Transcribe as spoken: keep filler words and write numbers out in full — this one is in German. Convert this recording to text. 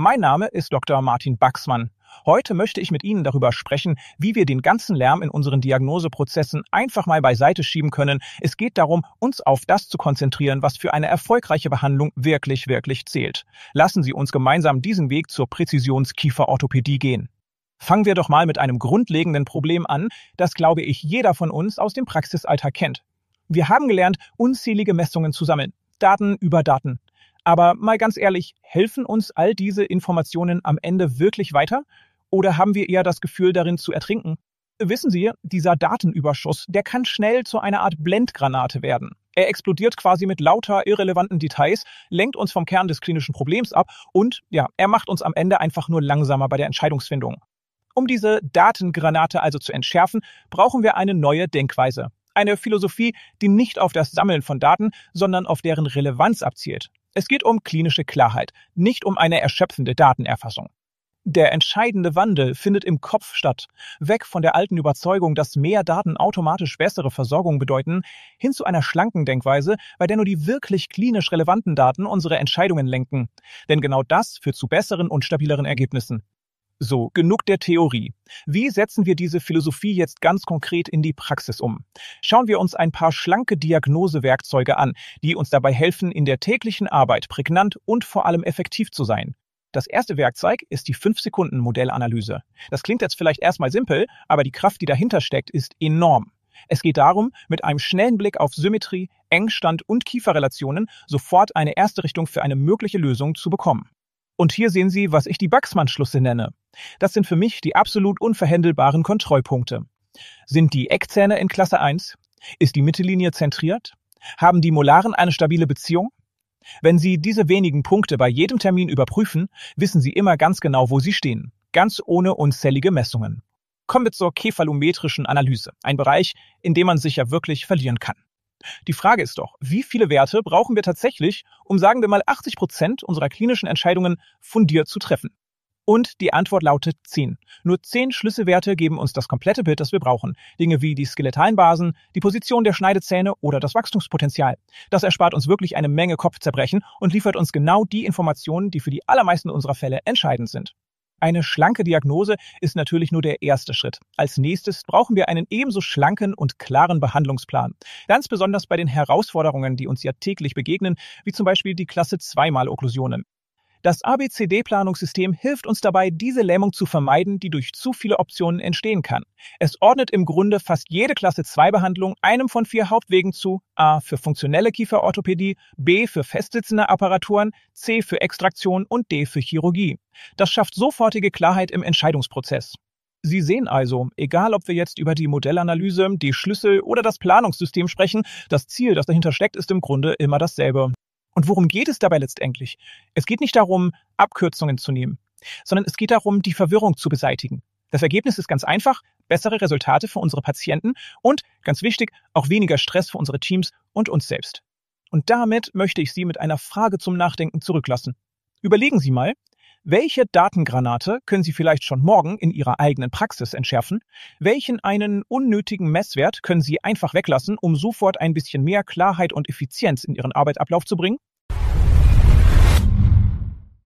Mein Name ist Doktor Martin Baxmann. Heute möchte ich mit Ihnen darüber sprechen, wie wir den ganzen Lärm in unseren Diagnoseprozessen einfach mal beiseite schieben können. Es geht darum, uns auf das zu konzentrieren, was für eine erfolgreiche Behandlung wirklich, wirklich zählt. Lassen Sie uns gemeinsam diesen Weg zur Präzisions-Kieferorthopädie gehen. Fangen wir doch mal mit einem grundlegenden Problem an, das, glaube ich, jeder von uns aus dem Praxisalltag kennt. Wir haben gelernt, unzählige Messungen zu sammeln. Daten über Daten. Aber mal ganz ehrlich, helfen uns all diese Informationen am Ende wirklich weiter? Oder haben wir eher das Gefühl, darin zu ertrinken? Wissen Sie, dieser Datenüberschuss, der kann schnell zu einer Art Blendgranate werden. Er explodiert quasi mit lauter irrelevanten Details, lenkt uns vom Kern des klinischen Problems ab und, ja, er macht uns am Ende einfach nur langsamer bei der Entscheidungsfindung. Um diese Datengranate also zu entschärfen, brauchen wir eine neue Denkweise. Eine Philosophie, die nicht auf das Sammeln von Daten, sondern auf deren Relevanz abzielt. Es geht um klinische Klarheit, nicht um eine erschöpfende Datenerfassung. Der entscheidende Wandel findet im Kopf statt, weg von der alten Überzeugung, dass mehr Daten automatisch bessere Versorgung bedeuten, hin zu einer schlanken Denkweise, bei der nur die wirklich klinisch relevanten Daten unsere Entscheidungen lenken. Denn genau das führt zu besseren und stabileren Ergebnissen. So, genug der Theorie. Wie setzen wir diese Philosophie jetzt ganz konkret in die Praxis um? Schauen wir uns ein paar schlanke Diagnosewerkzeuge an, die uns dabei helfen, in der täglichen Arbeit prägnant und vor allem effektiv zu sein. Das erste Werkzeug ist die fünf Sekunden Modellanalyse. Das klingt jetzt vielleicht erstmal simpel, aber die Kraft, die dahinter steckt, ist enorm. Es geht darum, mit einem schnellen Blick auf Symmetrie, Engstand und Kieferrelationen sofort eine erste Richtung für eine mögliche Lösung zu bekommen. Und hier sehen Sie, was ich die Baxmann-Schlüsse nenne. Das sind für mich die absolut unverhändelbaren Kontrollpunkte. Sind die Eckzähne in Klasse eins? Ist die Mittellinie zentriert? Haben die Molaren eine stabile Beziehung? Wenn Sie diese wenigen Punkte bei jedem Termin überprüfen, wissen Sie immer ganz genau, wo Sie stehen. Ganz ohne unzählige Messungen. Kommen wir zur kephalometrischen Analyse. Ein Bereich, in dem man sich ja wirklich verlieren kann. Die Frage ist doch, wie viele Werte brauchen wir tatsächlich, um, sagen wir mal, achtzig Prozent unserer klinischen Entscheidungen fundiert zu treffen? Und die Antwort lautet zehn. Nur zehn Schlüsselwerte geben uns das komplette Bild, das wir brauchen. Dinge wie die skeletalen Basen, die Position der Schneidezähne oder das Wachstumspotenzial. Das erspart uns wirklich eine Menge Kopfzerbrechen und liefert uns genau die Informationen, die für die allermeisten unserer Fälle entscheidend sind. Eine schlanke Diagnose ist natürlich nur der erste Schritt. Als nächstes brauchen wir einen ebenso schlanken und klaren Behandlungsplan. Ganz besonders bei den Herausforderungen, die uns ja täglich begegnen, wie zum Beispiel die Klasse zwei Mal-Okklusionen. Das A B C D-Planungssystem hilft uns dabei, diese Lähmung zu vermeiden, die durch zu viele Optionen entstehen kann. Es ordnet im Grunde fast jede Klasse zwei Behandlung einem von vier Hauptwegen zu: A für funktionelle Kieferorthopädie, B für festsitzende Apparaturen, C für Extraktion und D für Chirurgie. Das schafft sofortige Klarheit im Entscheidungsprozess. Sie sehen also, egal ob wir jetzt über die Modellanalyse, die Schlüssel oder das Planungssystem sprechen, das Ziel, das dahinter steckt, ist im Grunde immer dasselbe. Und worum geht es dabei letztendlich? Es geht nicht darum, Abkürzungen zu nehmen, sondern es geht darum, die Verwirrung zu beseitigen. Das Ergebnis ist ganz einfach: bessere Resultate für unsere Patienten und, ganz wichtig, auch weniger Stress für unsere Teams und uns selbst. Und damit möchte ich Sie mit einer Frage zum Nachdenken zurücklassen. Überlegen Sie mal, welche Datengranate können Sie vielleicht schon morgen in Ihrer eigenen Praxis entschärfen? Welchen einen unnötigen Messwert können Sie einfach weglassen, um sofort ein bisschen mehr Klarheit und Effizienz in Ihren Arbeitsablauf zu bringen?